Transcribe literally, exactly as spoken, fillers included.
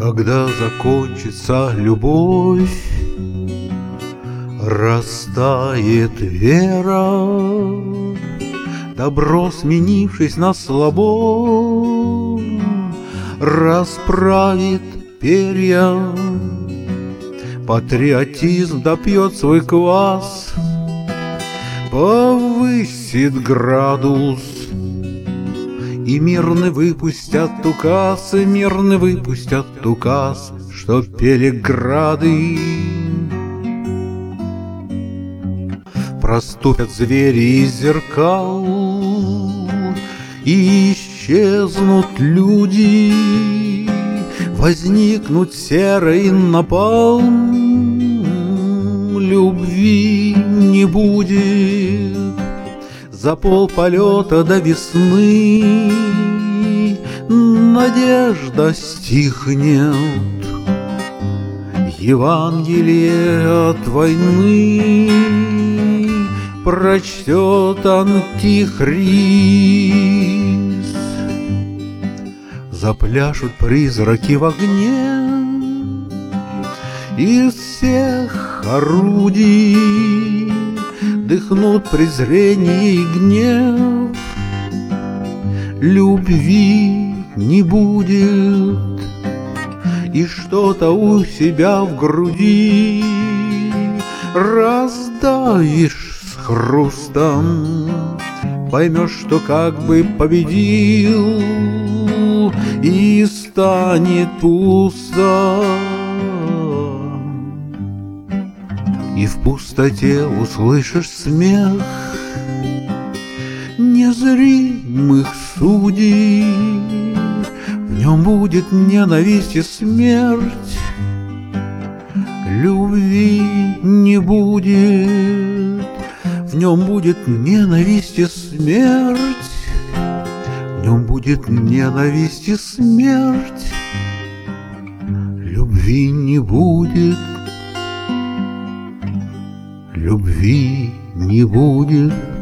Когда закончится любовь, растает вера, добро, сменившись на слабо, расправит перья. Патриотизм допьет свой квас, повысит градус, и мирно выпустят указ, и мирно выпустят указ, что пели грады. Проступят звери из зеркал, и исчезнут люди, возникнут серый напалм. Любви не будет за полполета до весны, надежда стихнет, Евангелие от войны прочтет антихрист. Запляшут призраки в огне, из всех орудий дыхнут презрение и гнев. Любви не будет, и что-то у себя в груди раздавишь с хрустом. Поймешь, что как бы победил, и станет пусто. И в пустоте услышишь смех незримых судей. В нем будет ненависть и смерть, любви не будет. В нем будет ненависть и смерть, в нем будет ненависть и смерть, любви не будет. Любви не будет.